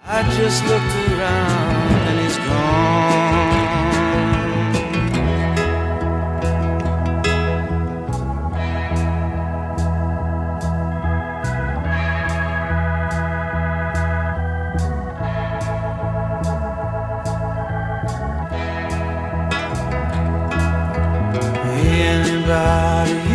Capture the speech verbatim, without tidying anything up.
I just looked around and he's gone. Anybody